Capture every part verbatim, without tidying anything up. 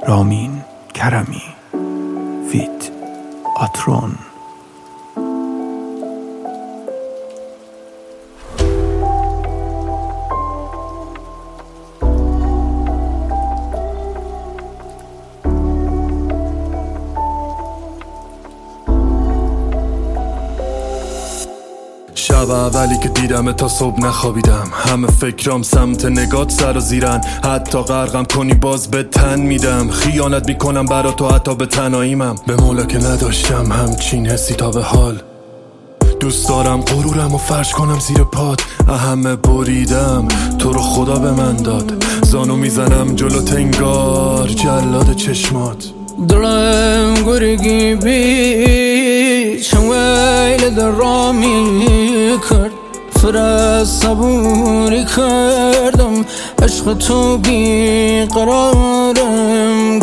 رامین کرمی فیت آترون. شب اولی که دیدم تا صبح نخوابیدم، همه فکرام سمت نگات سر و زیرن. حتی غرقم کنی باز به تن میدم، خیانت میکنم برا تو حتی به تنهاییمم. به مولا که نداشتم همچین حسی تا به حال. دوست دارم غرورم و فرش کنم زیر پات، همه بریدم تو رو خدا به من داد. زانو میزنم جلو تنگار جلاد چشمات. دلم گرگی بی چویل در رامی کرد، فرست صبوری کردم، عشق تو بی قرارم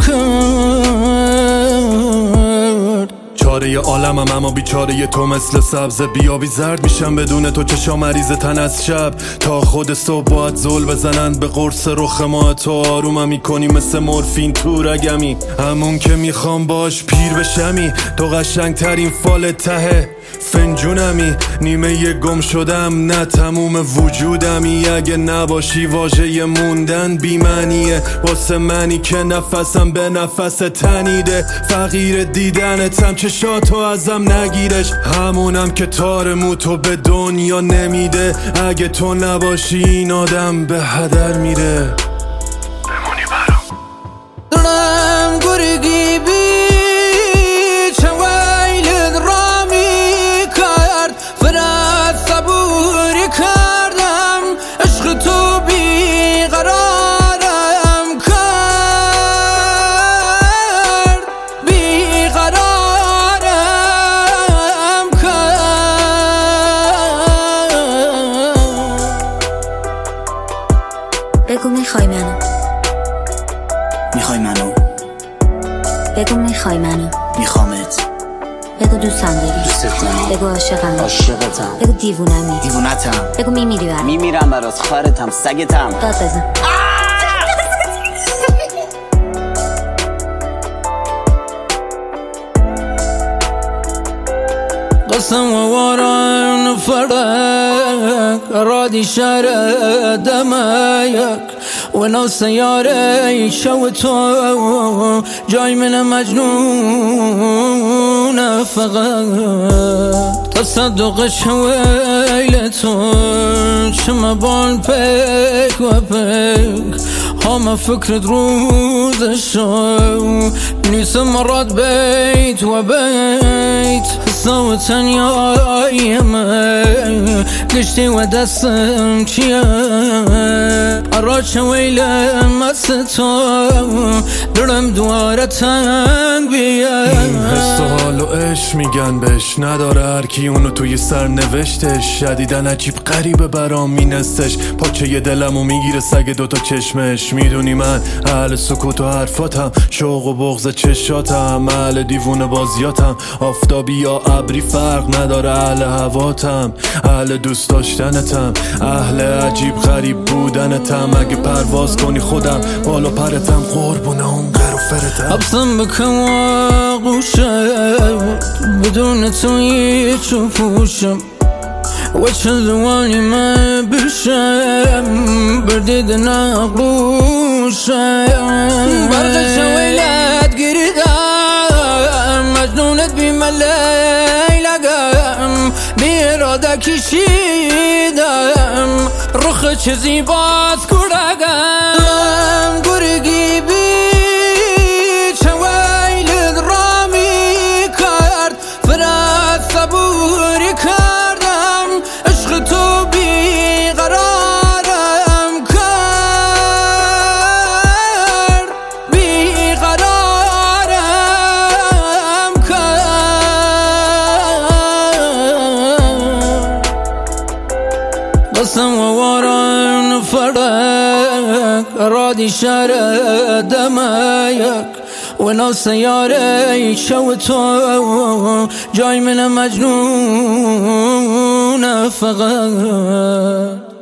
کرد. چاره عالمم اما بیچاره تو، مثل سبز بیابی زرد میشم بدون تو. چشام مریض تن از شب تا خود صبح باید زل بزنن به قرص رخ ما. تو آرومم میکنی مثل مورفین تو رگمی، همون که میخوام باش پیر بشمی. تو قشنگ ترین فال ته فنجونمی، نیمه گم شدم نه تموم وجودمی. اگه نباشی واژه موندن بی‌معنیه واسه منی که نفسم به نفس تنیده. فقیر دیدنتم چشاتو ازم نگیرش، همونم که تار موتو به دنیا نمیده. اگه تو نباشی این آدم به هدر میره. بمونی برام دلم گرگی بی بگو میخوای منو، میخوای منو، بگو میخوای منو، میخوامت، بگو دوستم داری، دوستت دارم، بگو عاشقم، عاشقتم، بگو دیوونمی، دیوونتم، بگو میمیری برام، میمیرم برات، خارتم، سگتم. داد بزن. قسم واران فرق رادي شارع دمايك ولو سيارة شوتو جاي من مجنون فقط تصدق شويلتون شما بان بيك وبيك هما فكرة روز الشو نيس مرات بيت وبيت صوتا يا يمي قشتي ودسم چيه اراج شويلة مستو درم دواره تنگ بیه. این حس و حال و عشق میگن بهش، نداره هر کی اونو توی سر نوشتش. شدیدن عجیب غریبه برام مینستش، پاچه ی دلمو میگیره سگ دوتا چشمش. میدونی من اهل سکوت و حرفاتم، شوق و بغض چشاتم، اهل دیوونه بازیاتم. آفتابی یا ابری فرق نداره، اهل هواتم، اهل دوست داشتنتم، اهل عجیب غریب بودنتم. اگه پرواز کنی خودم بالا پرتم، قربونه اون قر و فرتم. ابسم بکن آغوشم بدون تو هیچ و پوشم و چه زوانی من بشم بردید نقروشم. برق شویلت گریدم مجنونت بیملیلگم بی اراده کشیدم رخ چه زیباست کرگم گرگی بی چویلت رامی کرد فرست صبوری کردم عشق تو بی قرارم کرد بی قرارم کرد. قسم واران فرق رادي شارع دمايك ولو سيارة شوتو جاي من مجنون فقط